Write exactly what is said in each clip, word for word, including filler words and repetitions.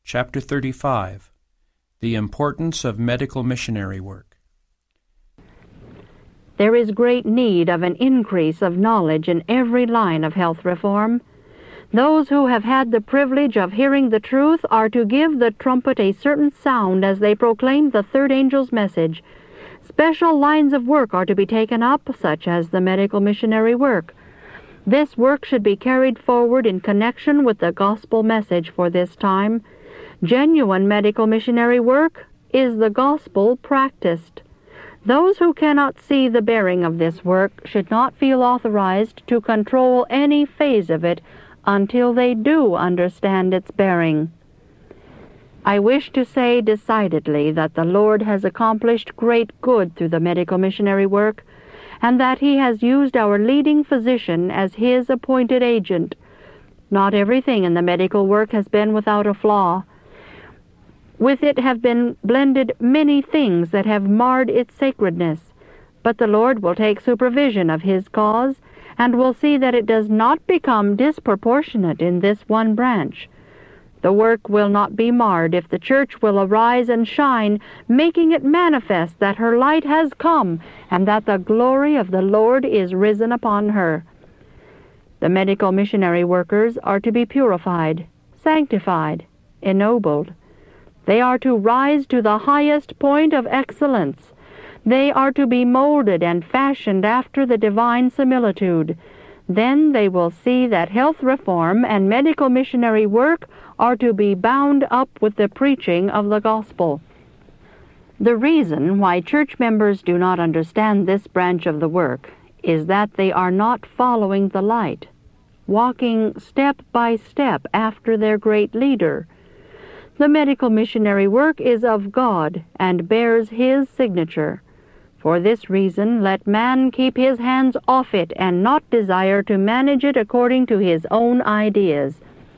Chapter thirty-five. The Importance of Medical Missionary Work. There is great need of an increase of knowledge in every line of health reform. Those who have had the privilege of hearing the truth are to give the trumpet a certain sound as they proclaim the third angel's message. Special lines of work are to be taken up, such as the medical missionary work. This work should be carried forward in connection with the gospel message for this time. Genuine medical missionary work is the gospel practiced. Those who cannot see the bearing of this work should not feel authorized to control any phase of it until they do understand its bearing. I wish to say decidedly that the Lord has accomplished great good through the medical missionary work, and that He has used our leading physician as His appointed agent. Not everything in the medical work has been without a flaw. With it have been blended many things that have marred its sacredness, but the Lord will take supervision of His cause, and will see that it does not become disproportionate in this one branch. The work will not be marred if the church will arise and shine, making it manifest that her light has come, and that the glory of the Lord is risen upon her. The medical missionary workers are to be purified, sanctified, ennobled. They are to rise to the highest point of excellence. They are to be molded and fashioned after the divine similitude. Then they will see that health reform and medical missionary work are to be bound up with the preaching of the gospel. The reason why church members do not understand this branch of the work is that they are not following the light, walking step by step after their great leader. The medical missionary work is of God and bears His signature. For this reason, let man keep his hands off it and not desire to manage it according to his own ideas.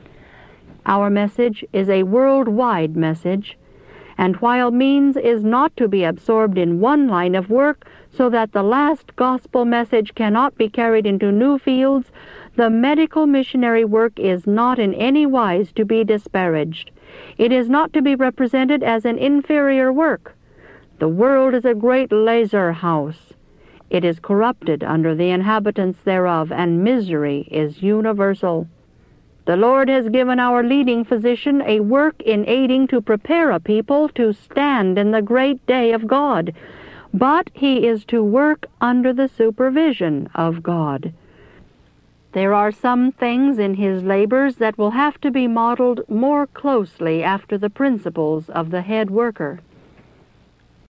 Our message is a worldwide message, and while means is not to be absorbed in one line of work so that the last gospel message cannot be carried into new fields, the medical missionary work is not in any wise to be disparaged. It is not to be represented as an inferior work. The world is a great lazar house. It is corrupted under the inhabitants thereof, and misery is universal. The Lord has given our leading physician a work in aiding to prepare a people to stand in the great day of God, but he is to work under the supervision of God. There are some things in his labors that will have to be modeled more closely after the principles of the head worker.